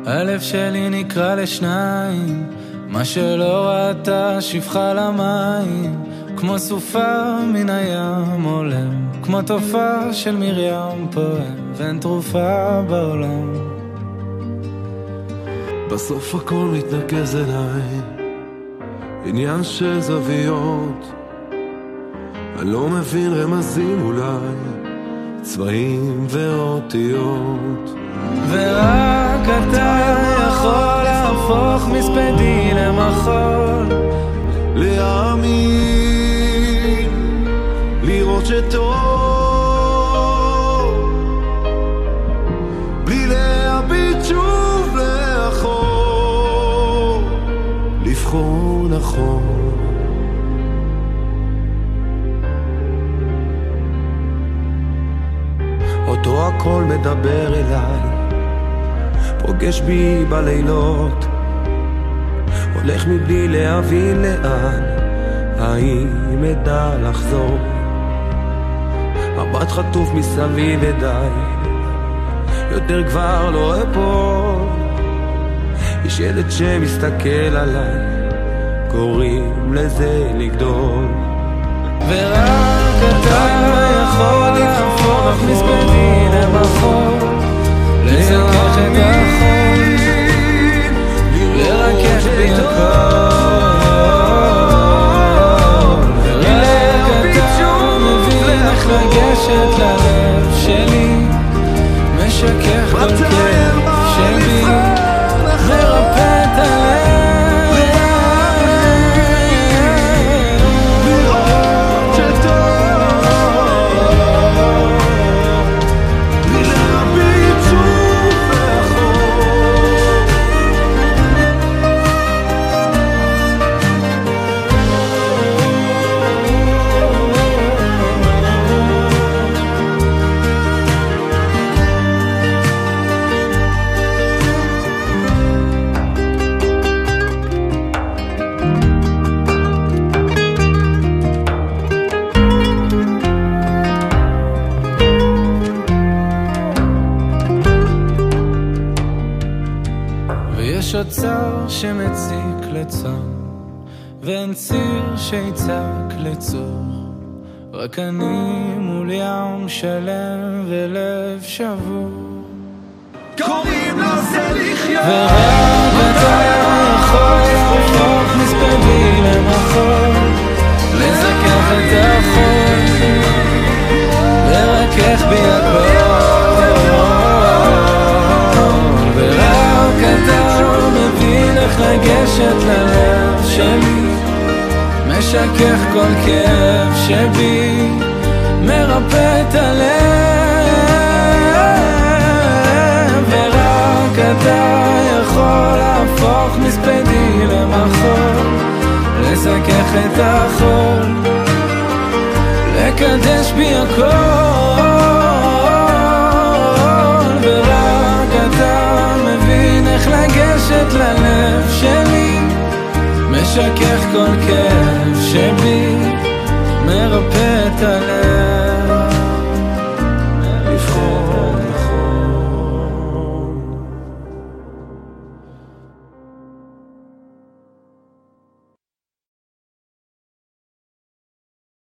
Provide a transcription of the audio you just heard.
הלב שלי נקרא לשניים, מה שלא ראתה שפחה למים, כמו סופה מן הים עולם, כמו תופעה של מרים פועם, ואין תרופה בעולם. בסוף הכל מתנקז אליי, עניין של זוויות, אני לא מבין רמזים אולי, צבעים ואותיות, ורק אתה יכול להפוך מספדי למחול, להאמין, לראות שטוב, בלי להביט שוב לאחור, לבחור נכון. אותו הכל מדבר אליי, פוגש בי בלילות, הולך מבלי להבין לאן, האם אדע לחזור, מבט חטוף מסביב ודי, יותר כבר לא אפול, יש ילד שמסתכל עליי, קוראים לזה לגדול, ורק אתה יכול להפוך מספדי למחול, לזכך את החול, לרכך בי הכל, ורק אתה מבין איך לגשת ללב שלי, משכך כל כאב שבי, מרפא את הלב. יש אוצר שמציק לצום, ואין ציר שיצק לצור, רק אני מול ים שלם ולב שבור, קוראים לו זה לחיות, ורק אתה יכול להפוך מספדי למחול, לזכך את החול, לרכך בי הכל, ורק אתה מבין איך לגשת ללב שלי, משכך כל כאב שבי, מרפא את הלב, ורק אתה יכול להפוך מספדי למחול, לזכך את החול, לקדש בי הכל, ורק אתה מבין איך לגשת ללב שלי, משכך כל כאב שבי, מרפא את הלב.